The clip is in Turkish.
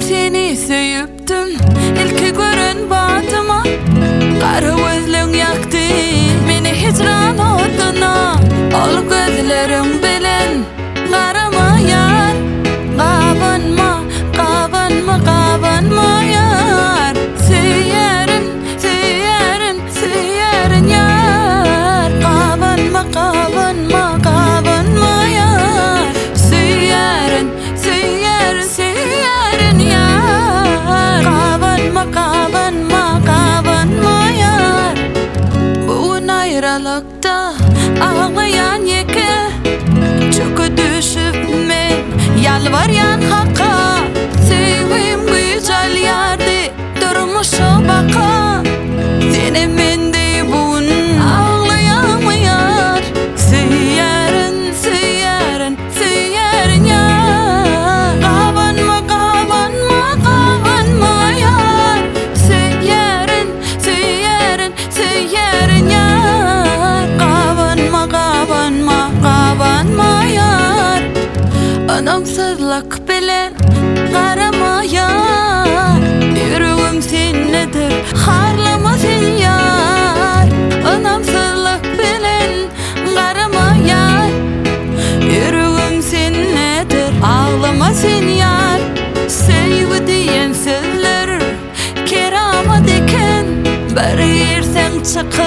seni söyüptüm ilk görün batıma. Kara gözlüğün yaktı meni hicran oduna. Ol gözlerin bilen karama yar. Kabanma, kabanma, kabanma yar. Söylerin, söylerin, söylerin yar. Kabanma, kabanma, kabanma yar. Söylerin, söylerin, söylerin yar. Kabanma, kabanma, kabanma yar. Bugün ayrılıkta ağlayan yeke çok düşüp men yalvaryan hakka. Sevim güzel yardı durmuşa baka. Seni mende bugün ağlayamıyor. Söylerin, söylerin, söylerin yar. Kabanma, kabanma, kabanma yar. Söylerin, söylerin, söylerin yar. Kabanma, kabanma, kabanma yar. Anamsızlık bilen karama yar. Yüreğim senedir harlama sen yar. Anamsızlık bilen karama yar. Yüreğim senedir ağlama sen yar. Sevgi diyen sözler keramet eken bir yersen çıkıp